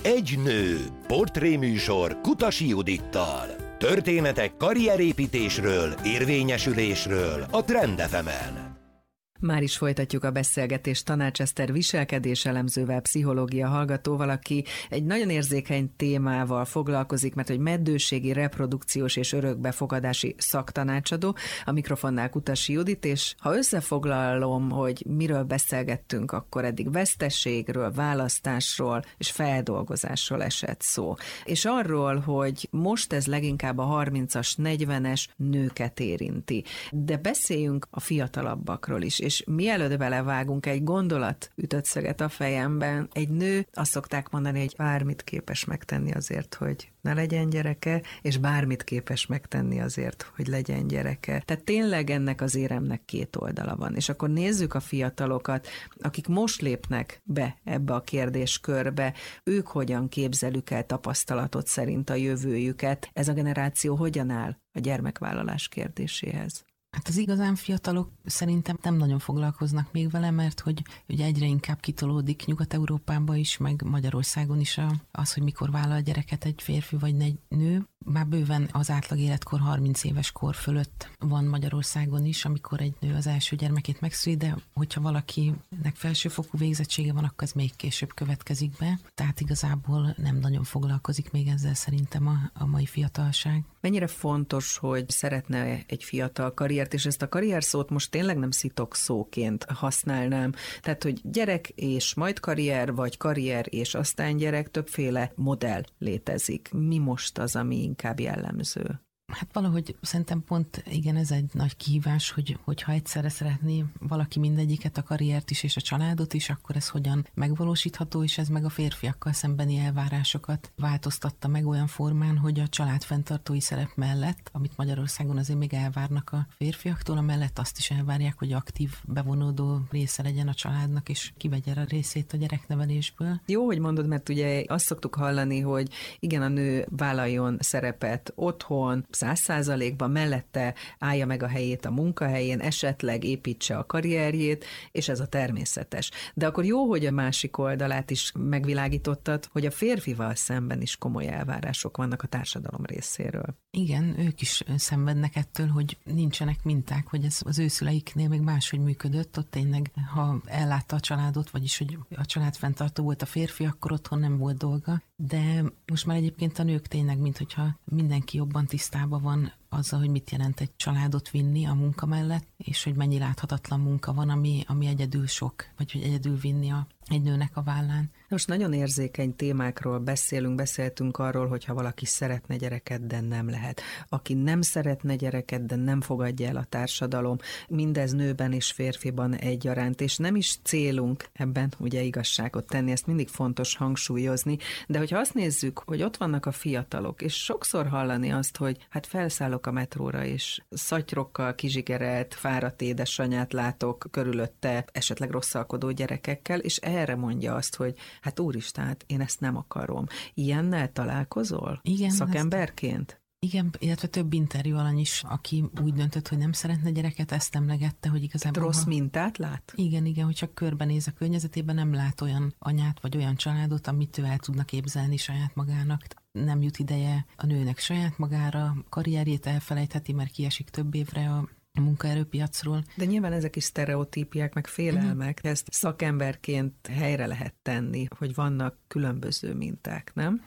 Egy nő. Portréműsor Kutasi Judittal. Történetek karrierépítésről, érvényesülésről a Trend FM-en. Már is folytatjuk a beszélgetést Tanács Eszter viselkedéselemzővel, pszichológia hallgatóval, aki egy nagyon érzékeny témával foglalkozik, mert hogy meddőségi, reprodukciós és örökbefogadási szaktanácsadó, a mikrofonnál Kutasi Judit, és ha összefoglalom, hogy miről beszélgettünk, akkor eddig veszteségről, választásról és feldolgozásról esett szó. És arról, hogy most ez leginkább a 30-as, 40-es nőket érinti. De beszéljünk a fiatalabbakról is, és mielőtt belevágunk, egy gondolat ütött szöget a fejemben. Egy nő, azt szokták mondani, hogy bármit képes megtenni azért, hogy ne legyen gyereke, és bármit képes megtenni azért, hogy legyen gyereke. Tehát tényleg ennek az éremnek két oldala van. És akkor nézzük a fiatalokat, akik most lépnek be ebbe a kérdéskörbe, ők hogyan képzelik el tapasztalatot szerint a jövőjüket, ez a generáció hogyan áll a gyermekvállalás kérdéséhez? Hát az igazán fiatalok szerintem nem nagyon foglalkoznak még vele, mert hogy ugye egyre inkább kitolódik Nyugat-Európában is, meg Magyarországon is az, hogy mikor vállal gyereket egy férfi vagy egy nő. Már bőven az átlag életkor 30 éves kor fölött van Magyarországon is, amikor egy nő az első gyermekét megszüli, de hogyha valakinek felsőfokú végzettsége van, akkor ez még később következik be. Tehát igazából nem nagyon foglalkozik még ezzel szerintem a mai fiatalság. Mennyire fontos, hogy szeretne egy fiatal karriert, és ezt a karrier szót most tényleg nem szitok szóként használnám. Tehát, hogy gyerek és majd karrier, vagy karrier és aztán gyerek, többféle modell létezik. Mi most az, ami inkább jellemző? Hát valahogy szerintem pont igen, ez egy nagy kihívás, hogyha egyszerre szeretné valaki mindegyiket, a karriert is és a családot is, akkor ez hogyan megvalósítható, és ez meg a férfiakkal szembeni elvárásokat változtatta meg olyan formán, hogy a családfenntartói szerep mellett, amit Magyarországon azért még elvárnak a férfiaktól, amellett azt is elvárják, hogy aktív, bevonódó része legyen a családnak, és kivegye a részét a gyereknevelésből. Jó, hogy mondod, mert ugye azt szoktuk hallani, hogy igen, a nő vállaljon szerepet otthon, 100%-ban, mellette állja meg a helyét a munkahelyén, esetleg építse a karrierjét, és ez a természetes. De akkor jó, hogy a másik oldalát is megvilágítottad, hogy a férfival szemben is komoly elvárások vannak a társadalom részéről. Igen, ők is szenvednek ettől, hogy nincsenek minták, hogy ez az ő szüleiknél még máshogy működött, ott tényleg, ha ellátta a családot, vagyis hogy a családfenntartó volt a férfi, akkor otthon nem volt dolga. De most már egyébként a nők tényleg, minthogyha mindenki jobban tisztában van azzal, hogy mit jelent egy családot vinni a munka mellett, és hogy mennyi láthatatlan munka van, ami egyedül sok, vagy hogy egyedül vinni egy nőnek a vállán. Most nagyon érzékeny témákról beszéltünk arról, hogy ha valaki szeretne gyereket, de nem lehet. Aki nem szeretne gyereket, de nem fogadja el a társadalom, mindez nőben és férfiban egyaránt, és nem is célunk ebben ugye igazságot tenni, ezt mindig fontos hangsúlyozni, de hogyha azt nézzük, hogy ott vannak a fiatalok, és sokszor hallani azt, hogy hát felszállok a metróra, és szatyrokkal kizsigerelt, fáradt édesanyát látok körülötte, esetleg rosszalkodó gyerekekkel, és erre mondja azt, hogy hát úristen, hát én ezt nem akarom. Ilyennel találkozol? Igen, szakemberként? Igen, illetve több interjú alany is, aki úgy döntött, hogy nem szeretne gyereket, ezt emlegette, hogy igazából... Rossz mintát lát? Igen, hogyha körbenéz a környezetében, nem lát olyan anyát vagy olyan családot, amit ő el tudna képzelni saját magának. Nem jut ideje a nőnek saját magára, karrierjét elfelejtheti, mert kiesik több évre a munkaerőpiacról. De nyilván ezek is sztereotípiák, meg félelmek. Ezt szakemberként helyre lehet tenni, hogy vannak különböző minták, nem?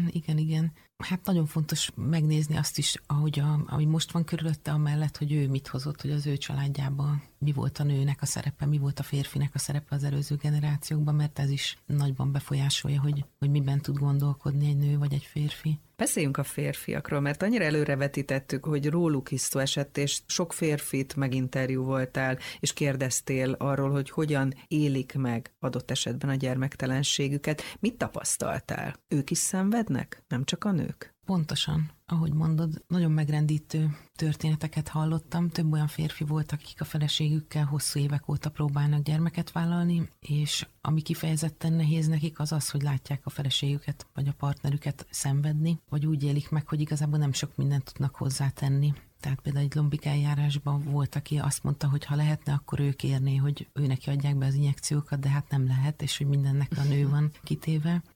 Igen. Hát nagyon fontos megnézni azt is, ahogy most van körülötte, amellett, hogy ő mit hozott, hogy az ő családjában mi volt a nőnek a szerepe, mi volt a férfinek a szerepe az előző generációkban, mert ez is nagyban befolyásolja, hogy miben tud gondolkodni egy nő vagy egy férfi. Beszéljünk a férfiakról, mert annyira előrevetítettük, hogy róluk is szó esett, és sok férfit meginterjú voltál, és kérdeztél arról, hogy hogyan élik meg adott esetben a gyermektelenségüket. Mit tapasztaltál? Ők is szenvednek? Nem csak a nők? Pontosan. Ahogy mondod, nagyon megrendítő történeteket hallottam. Több olyan férfi volt, akik a feleségükkel hosszú évek óta próbálnak gyermeket vállalni, és ami kifejezetten nehéz nekik az, hogy látják a feleségüket vagy a partnerüket szenvedni, vagy úgy élik meg, hogy igazából nem sok mindent tudnak hozzátenni. Tehát például egy lombik eljárásban volt, aki azt mondta, hogy ha lehetne, akkor ő kérné, hogy ő neki adják be az injekciókat, de hát nem lehet, és hogy mindennek a nő van kitéve.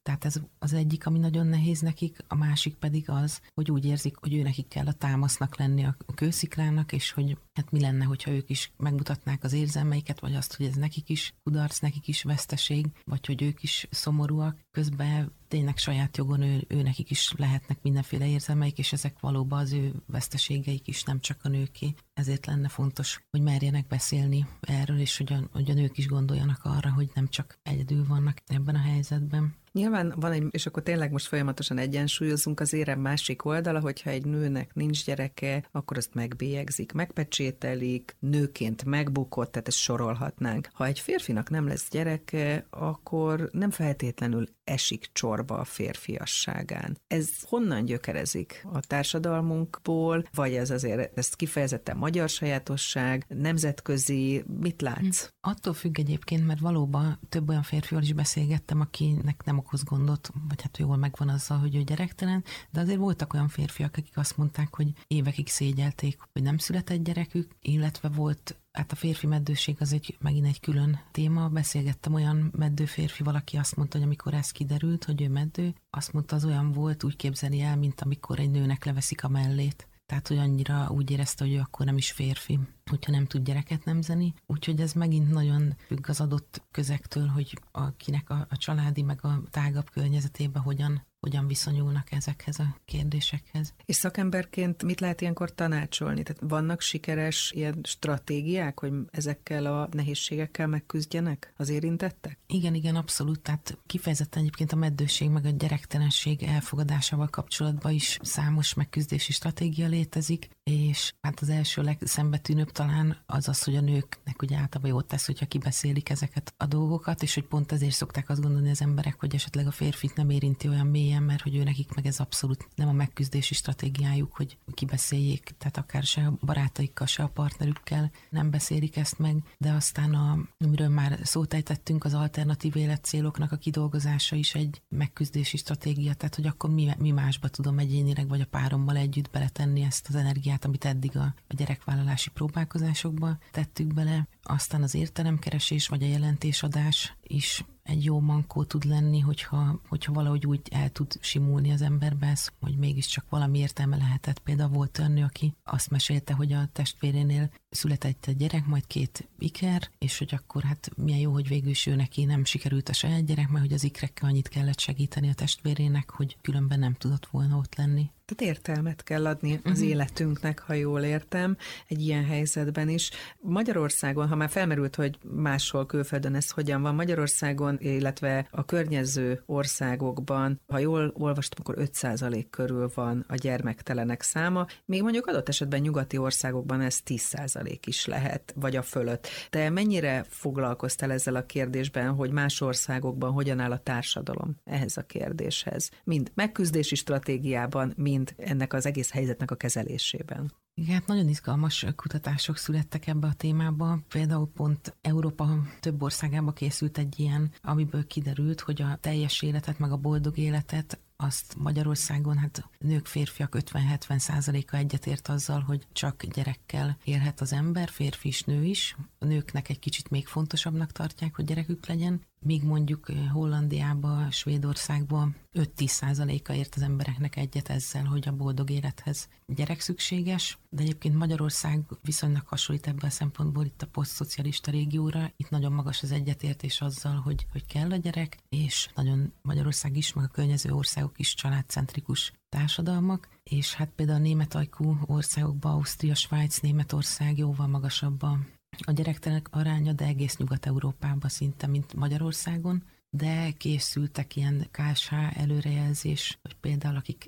Tehát ez az egyik, ami nagyon nehéz nekik, a másik pedig az, hogy úgy érzik, hogy ő nekik kell a támasznak lenni a kősziklának, és hogy hát mi lenne, hogyha ők is megmutatnák az érzelmeiket, vagy azt, hogy ez nekik is kudarc, nekik is veszteség, vagy hogy ők is szomorúak. Közben tényleg saját jogon ő nekik is lehetnek mindenféle érzelmeik, és ezek valóban az ő veszteségeik is, nem csak a nőké. Ezért lenne fontos, hogy merjenek beszélni erről, és hogy a nők is gondoljanak arra, hogy nem csak egyedül vannak ebben a helyzetben. Nyilván van egy, és akkor tényleg most folyamatosan egyensúlyozunk, az érem másik oldala, hogyha egy nőnek nincs gyereke, akkor azt megbélyegzik, megpecsételik, nőként megbukott, tehát ezt sorolhatnánk. Ha egy férfinak nem lesz gyereke, akkor nem feltétlenül esik csorba a férfiasságán. Ez honnan gyökerezik? A társadalmunkból, vagy ez azért ez kifejezetten magyar sajátosság, nemzetközi, mit látsz? Attól függ egyébként, mert valóban több olyan férfival is beszélgettem, akinek nem okoz gondot, vagy hát jól megvan azzal, hogy ő gyerektelen, de azért voltak olyan férfiak, akik azt mondták, hogy évekig szégyelték, hogy nem született gyerekük, illetve volt, hát a férfi meddőség az megint egy külön téma. Beszélgettem olyan meddő férfival, aki azt mondta, hogy amikor ez kiderült, hogy ő meddő, azt mondta, az olyan volt, úgy képzeli el, mint amikor egy nőnek leveszik a mellét. Tehát, hogy annyira úgy érezte, hogy ő akkor nem is férfi, hogyha nem tud gyereket nemzeni. Úgyhogy ez megint nagyon függ az adott közektől, hogy akinek a családi meg a tágabb környezetében hogyan viszonyulnak ezekhez a kérdésekhez. És szakemberként mit lehet ilyenkor tanácsolni? Tehát vannak sikeres ilyen stratégiák, hogy ezekkel a nehézségekkel megküzdjenek az érintettek? Igen, abszolút. Tehát kifejezetten egyébként a meddőség meg a gyerektelenség elfogadásával kapcsolatban is számos megküzdési stratégia létezik, és hát az első legszembetűnőbb talán az, hogy a nőknek ugye általában jót tesz, hogyha kibeszélik ezeket a dolgokat, és hogy pont ezért szokták azt gondolni az emberek, hogy esetleg a férfit nem érinti olyan mélyen, mert hogy ő nekik meg ez abszolút nem a megküzdési stratégiájuk, hogy kibeszéljék, tehát akár se a barátaikkal, se a partnerükkel nem beszélik ezt meg, de aztán amiről már szót ejtettünk, az alternatív életcéloknak a kidolgozása is egy megküzdési stratégia, tehát hogy akkor mi másba tudom egyénileg vagy a párommal együtt beletenni ezt az energiát, amit eddig a gyerekvállalási próbálkozásokba tettük bele. Aztán az értelemkeresés vagy a jelentésadás is egy jó mankó tud lenni, hogyha valahogy úgy el tud simulni az emberbe, hogy mégiscsak valami értelme lehetett. Például volt olyan nő, aki azt mesélte, hogy a testvérénél született egy gyerek, majd 2 iker, és hogy akkor hát milyen jó, hogy végül is ő neki nem sikerült a saját gyerek, mert hogy az ikrekkel annyit kellett segíteni a testvérének, hogy különben nem tudott volna ott lenni. Tehát értelmet kell adni az életünknek, ha jól értem, egy ilyen helyzetben is. Magyarországon, ha már felmerült, hogy máshol külföldön ez hogyan van, Magyarországon, illetve a környező országokban, ha jól olvastam, akkor 5% körül van a gyermektelenek száma, még mondjuk adott esetben nyugati országokban ez 10% is lehet, vagy a fölött. Te mennyire foglalkoztál ezzel a kérdésben, hogy más országokban hogyan áll a társadalom ehhez a kérdéshez? Mind megküzdési stratégiában, mind ennek az egész helyzetnek a kezelésében. Igen, hát nagyon izgalmas kutatások születtek ebbe a témába. Például pont Európa több országában készült egy ilyen, amiből kiderült, hogy a teljes életet, meg a boldog életet azt Magyarországon hát nők, férfiak 50-70%-a egyetért azzal, hogy csak gyerekkel élhet az ember, férfi is, nő is. A nőknek egy kicsit még fontosabbnak tartják, hogy gyerekük legyen, míg mondjuk Hollandiában, Svédországban 5-10%-a ért az embereknek egyet ezzel, hogy a boldog élethez gyerek szükséges, de egyébként Magyarország viszonylag hasonlít ebből a szempontból itt a posztszocialista régióra, itt nagyon magas az egyetértés azzal, hogy kell a gyerek, és nagyon Magyarország is, meg a környező országok is családcentrikus társadalmak, és hát például a németajkú országokban, Ausztria, Svájc, Németország jóval magasabb a gyerektelenek aránya, de egész Nyugat-Európában szinte, mint Magyarországon, de készültek ilyen KSH előrejelzés, hogy például akik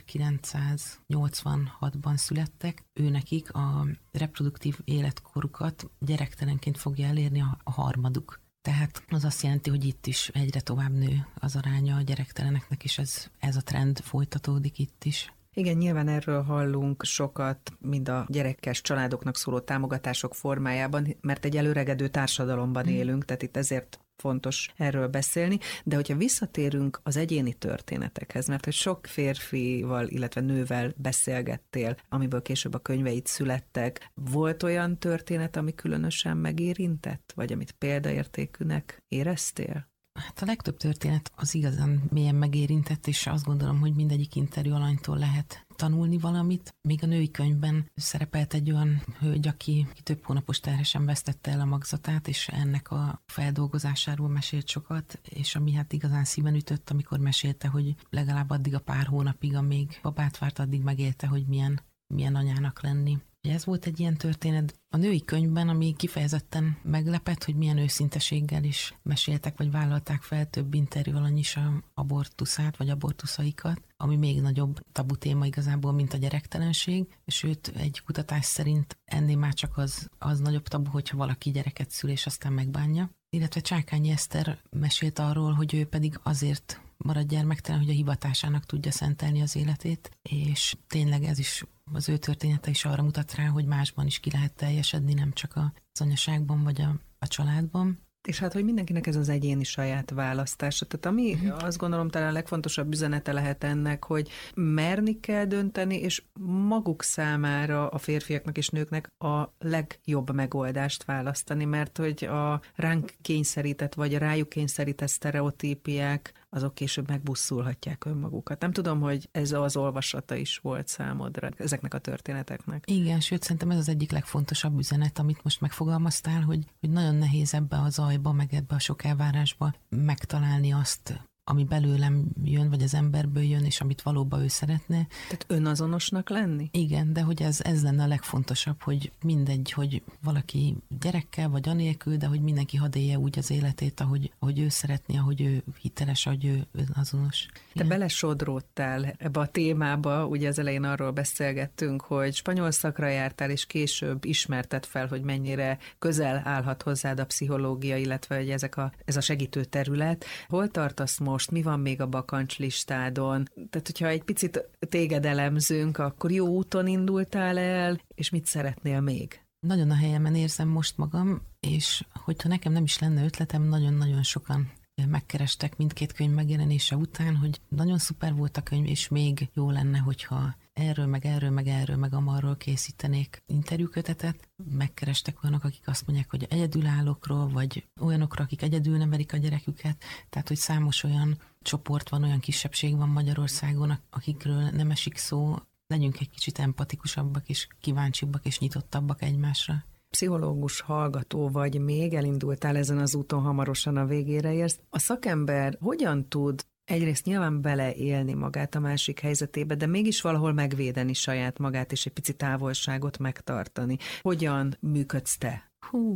1986-ban születtek, őnekik a reproduktív életkorukat gyerektelenként fogja elérni a harmaduk. Tehát az azt jelenti, hogy itt is egyre tovább nő az aránya a gyerekteleneknek, és ez a trend folytatódik itt is. Igen, nyilván erről hallunk sokat, mind a gyerekes családoknak szóló támogatások formájában, mert egy előregedő társadalomban élünk, tehát itt ezért fontos erről beszélni, de hogyha visszatérünk az egyéni történetekhez, mert hogy sok férfival, illetve nővel beszélgettél, amiből később a könyveid születtek, volt olyan történet, ami különösen megérintett, vagy amit példaértékűnek éreztél? Hát a legtöbb történet az igazán mélyen megérintett, és azt gondolom, hogy mindegyik interjú alanytól lehet tanulni valamit. Még a női könyvben szerepelt egy olyan hölgy, aki több hónapos terhesen vesztette el a magzatát, és ennek a feldolgozásáról mesélt sokat, és ami hát igazán szíven ütött, amikor mesélte, hogy legalább addig a pár hónapig, amíg babát várt, addig megélte, hogy milyen anyának lenni. Ez volt egy ilyen történet a női könyvben, ami kifejezetten meglepett, hogy milyen őszinteséggel is meséltek, vagy vállalták fel több interjú alany is a abortuszát, vagy abortuszaikat, ami még nagyobb tabu téma igazából, mint a gyerektelenség, sőt, egy kutatás szerint ennél már csak az nagyobb tabu, hogyha valaki gyereket szül, és aztán megbánja. Illetve Csákányi Eszter mesélt arról, hogy ő pedig azért marad gyermektelen, hogy a hivatásának tudja szentelni az életét, és tényleg ez is, az ő története is arra mutat rá, hogy másban is ki lehet teljesedni, nem csak az anyaságban vagy a családban. És hát, hogy mindenkinek ez az egyéni saját választása. Tehát ami azt gondolom talán a legfontosabb üzenete lehet ennek, hogy merni kell dönteni, és maguk számára a férfiaknak és nőknek a legjobb megoldást választani, mert hogy a ránk kényszerített, vagy a rájuk kényszerített sztereotípiák, azok később megbusszulhatják önmagukat. Nem tudom, hogy ez az olvasata is volt számodra ezeknek a történeteknek. Igen, sőt, szerintem ez az egyik legfontosabb üzenet, amit most megfogalmaztál, hogy nagyon nehéz ebbe a zajba, meg ebbe a sok elvárásba megtalálni azt, ami belőlem jön, vagy az emberből jön, és amit valóban ő szeretne. Tehát önazonosnak lenni? Igen, de hogy ez lenne a legfontosabb, hogy mindegy, hogy valaki gyerekkel, vagy anélkül, de hogy mindenki hadd élje úgy az életét, ahogy ő szeretné, ahogy ő hiteles, ahogy ő azonos. Te belesodródtál ebbe a témába, ugye az elején arról beszélgettünk, hogy spanyol szakra jártál, és később ismerted fel, hogy mennyire közel állhat hozzád a pszichológia, illetve hogy ez a segítő terület. Hol tartasz most? Mi van még a bakancslistádon? Tehát, hogyha egy picit téged elemzünk, akkor jó úton indultál el, és mit szeretnél még? Nagyon a helyemen érzem most magam, és hogyha nekem nem is lenne ötletem, nagyon-nagyon sokan megkerestek mindkét könyv megjelenése után, hogy nagyon szuper volt a könyv, és még jó lenne, hogyha erről, meg amarról készítenék interjúkötetet. Megkerestek olyanok, akik azt mondják, hogy egyedülállókról, vagy olyanokra, akik egyedül nevelik a gyereküket. Tehát, hogy számos olyan csoport van, olyan kisebbség van Magyarországon, akikről nem esik szó. Legyünk egy kicsit empatikusabbak, és kíváncsibbak, és nyitottabbak egymásra. Pszichológus hallgató vagy még, elindultál ezen az úton, hamarosan a végére érsz. A szakember hogyan tud egyrészt nyilván beleélni magát a másik helyzetébe, de mégis valahol megvédeni saját magát, és egy pici távolságot megtartani? Hogyan működsz te?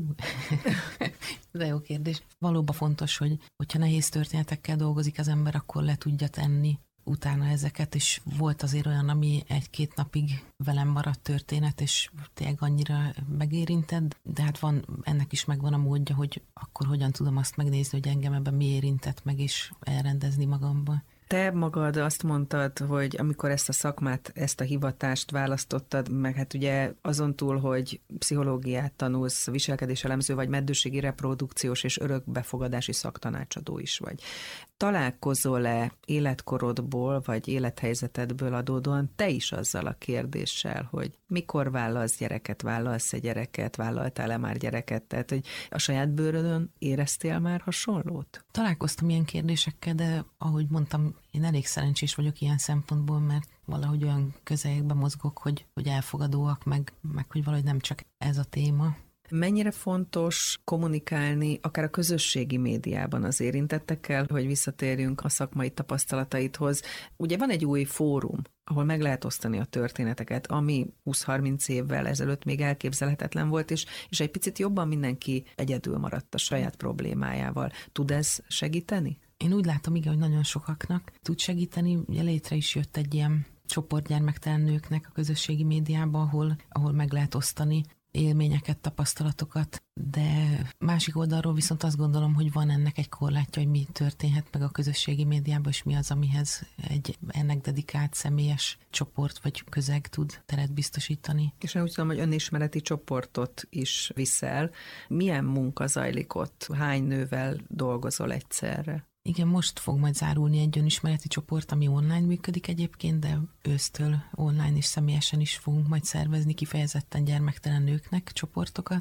De jó kérdés. Valóban fontos, hogyha nehéz történetekkel dolgozik az ember, akkor le tudja tenni utána ezeket, és volt azért olyan, ami 1-2 napig velem maradt történet, és tényleg annyira megérintett, de hát ennek is megvan a módja, hogy akkor hogyan tudom azt megnézni, hogy engem ebben mi érintett meg, és elrendezni magamba. Te magad azt mondtad, hogy amikor ezt a szakmát, ezt a hivatást választottad, meg hát ugye azon túl, hogy pszichológiát tanulsz, viselkedéselemző vagy, meddőségi reprodukciós és örökbefogadási szaktanácsadó is vagy. Találkozol-e életkorodból vagy élethelyzetedből adódóan te is azzal a kérdéssel, hogy mikor vállalsz gyereket, vállalsz-e gyereket, vállaltál-e már gyereket? Tehát, hogy a saját bőrödön éreztél már hasonlót? Találkoztam ilyen kérdésekkel, de ahogy mondtam, én elég szerencsés vagyok ilyen szempontból, mert valahogy olyan közelegben mozgok, hogy elfogadóak, meg hogy valahogy nem csak ez a téma. Mennyire fontos kommunikálni akár a közösségi médiában az érintettekkel, hogy visszatérjünk a szakmai tapasztalataidhoz? Ugye van egy új fórum, ahol meg lehet osztani a történeteket, ami 20-30 évvel ezelőtt még elképzelhetetlen volt, és egy picit jobban mindenki egyedül maradt a saját problémájával. Tud ez segíteni? Én úgy látom, igen, hogy nagyon sokaknak tud segíteni. Ugye létre is jött egy ilyen csoport gyermektelen nőknek a közösségi médiában, ahol meg lehet osztani élményeket, tapasztalatokat, de másik oldalról viszont azt gondolom, hogy van ennek egy korlátja, hogy mi történhet meg a közösségi médiában, és mi az, amihez ennek dedikált személyes csoport vagy közeg tud teret biztosítani. És én úgy tudom, hogy önismereti csoportot is viszel. Milyen munka zajlik ott? Hány nővel dolgozol egyszerre? Igen, most fog majd zárulni egy önismereti csoport, ami online működik egyébként, de ősztől online és személyesen is fogunk majd szervezni kifejezetten gyermektelen nőknek csoportokat.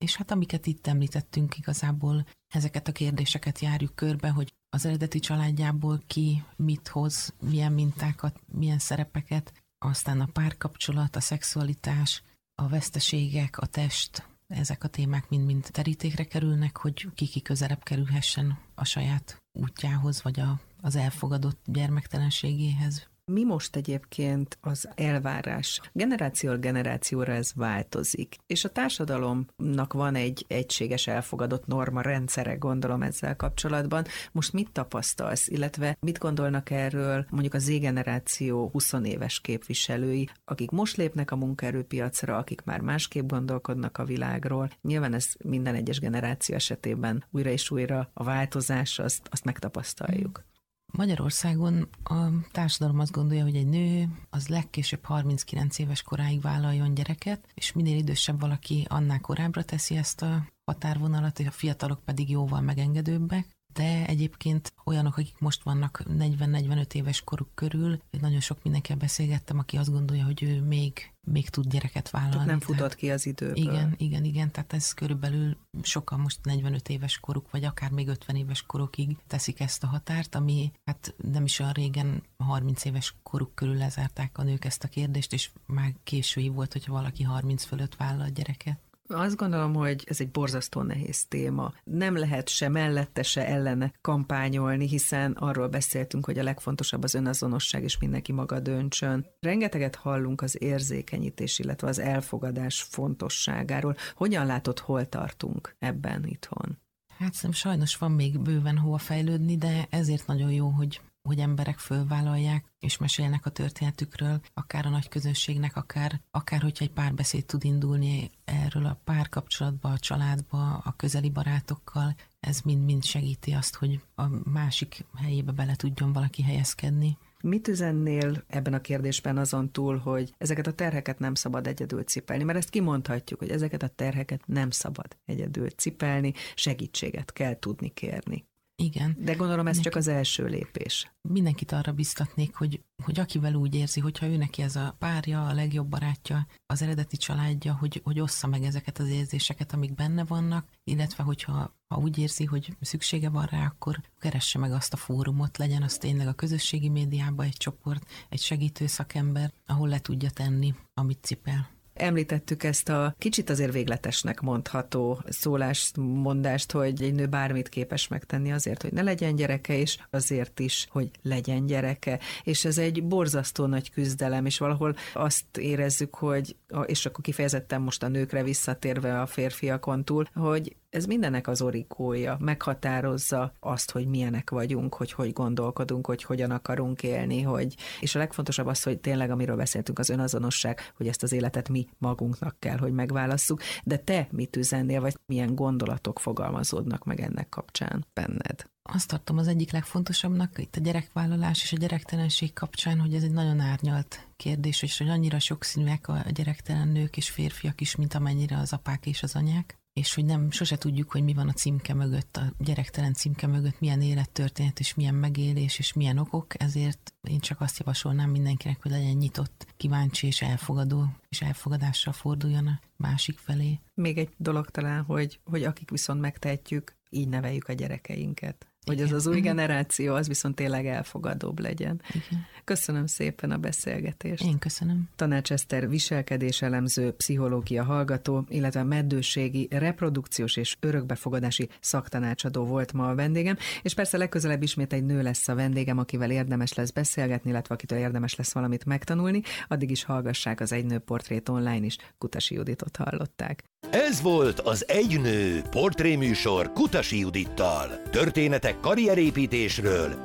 És hát amiket itt említettünk, igazából ezeket a kérdéseket járjuk körbe, hogy az eredeti családjából ki mit hoz, milyen mintákat, milyen szerepeket, aztán a párkapcsolat, a szexualitás, a veszteségek, a test, ezek a témák mind-mind terítékre kerülnek, hogy ki közelebb kerülhessen a saját útjához, vagy az elfogadott gyermektelenségéhez. Mi most egyébként az elvárás? Generációról generációra ez változik, és a társadalomnak van egy egységes elfogadott norma rendszere, gondolom ezzel kapcsolatban. Most mit tapasztalsz, illetve mit gondolnak erről mondjuk a Z-generáció 20 éves képviselői, akik most lépnek a munkaerőpiacra, akik már másképp gondolkodnak a világról? Nyilván ez minden egyes generáció esetében újra és újra a változás, azt megtapasztaljuk. Magyarországon a társadalom azt gondolja, hogy egy nő az legkésőbb 39 éves koráig vállaljon gyereket, és minél idősebb valaki, annál korábbra teszi ezt a határvonalat, és a fiatalok pedig jóval megengedőbbek. De egyébként olyanok, akik most vannak 40-45 éves koruk körül, nagyon sok mindenkivel beszélgettem, aki azt gondolja, hogy ő még tud gyereket vállalni. Tehát nem futott ki az időből. Igen, tehát ez körülbelül sokan most 45 éves koruk, vagy akár még 50 éves korukig teszik ezt a határt, ami hát nem is olyan régen 30 éves koruk körül lezárták a nők ezt a kérdést, és már késői volt, hogyha valaki 30 fölött vállal gyereket. Azt gondolom, hogy ez egy borzasztó nehéz téma. Nem lehet se mellette, se ellene kampányolni, hiszen arról beszéltünk, hogy a legfontosabb az önazonosság, és mindenki maga döntsön. Rengeteget hallunk az érzékenyítés, illetve az elfogadás fontosságáról. Hogyan látod, hol tartunk ebben itthon? Hát szerintem sajnos van még bőven hova fejlődni, de ezért nagyon jó, hogy emberek fölvállalják, és mesélnek a történetükről, akár a nagy közönségnek, akár hogyha egy párbeszéd tud indulni erről a párkapcsolatba, a családba, a közeli barátokkal, ez mind-mind segíti azt, hogy a másik helyébe bele tudjon valaki helyezkedni. Mit üzennél ebben a kérdésben azon túl, hogy ezeket a terheket nem szabad egyedül cipelni? Mert ezt kimondhatjuk, hogy ezeket a terheket nem szabad egyedül cipelni, segítséget kell tudni kérni. Igen. De gondolom ez csak az első lépés. Mindenkit arra biztatnék, hogy akivel úgy érzi, hogyha ő neki ez a párja, a legjobb barátja, az eredeti családja, hogy ossza meg ezeket az érzéseket, amik benne vannak, illetve hogyha úgy érzi, hogy szüksége van rá, akkor keresse meg azt a fórumot, legyen az tényleg a közösségi médiában egy csoport, egy segítő szakember, ahol le tudja tenni, amit cipel. Említettük ezt a kicsit azért végletesnek mondható szólásmondást, hogy egy nő bármit képes megtenni azért, hogy ne legyen gyereke, és azért is, hogy legyen gyereke. És ez egy borzasztó nagy küzdelem, és valahol azt érezzük, hogy, és akkor kifejezetten most a nőkre visszatérve a férfiakon túl, hogy ez mindennek az origója, meghatározza azt, hogy milyenek vagyunk, hogy gondolkodunk, hogy hogyan akarunk élni, és a legfontosabb az, hogy tényleg, amiről beszéltünk, az önazonosság, hogy ezt az életet mi magunknak kell, hogy megválasszuk, de te mit üzennél, vagy milyen gondolatok fogalmazódnak meg ennek kapcsán benned? Azt tartom az egyik legfontosabbnak itt a gyerekvállalás és a gyerektelenség kapcsán, hogy ez egy nagyon árnyalt kérdés, és hogy annyira sokszínűek a gyerektelen nők és férfiak is, mint amennyire az apák és az anyák, és hogy sose tudjuk, hogy mi van a címke mögött, a gyerektelen címke mögött, milyen élettörténet, és milyen megélés, és milyen okok, ezért én csak azt javasolnám mindenkinek, hogy legyen nyitott, kíváncsi és elfogadó, és elfogadással forduljon a másik felé. Még egy dolog talán, hogy akik viszont megtehetjük, így neveljük a gyerekeinket. Hogy ez az új generáció, az viszont tényleg elfogadóbb legyen. Igen. Köszönöm szépen a beszélgetést. Én köszönöm. Tanács Eszter viselkedéselemző, pszichológia hallgató, illetve meddőségi, reprodukciós és örökbefogadási szaktanácsadó volt ma a vendégem, és persze legközelebb ismét egy nő lesz a vendégem, akivel érdemes lesz beszélgetni, illetve akitől érdemes lesz valamit megtanulni. Addig is hallgassák az Egy nő portrét online is. Kutasi Juditot hallották. Ez volt az Egy nő portréműsor Kutasi Judittal. Történetek karrierépítésről,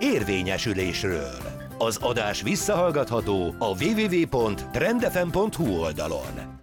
érvényesülésről. Az adás visszahallgatható a www.trendfm.hu oldalon.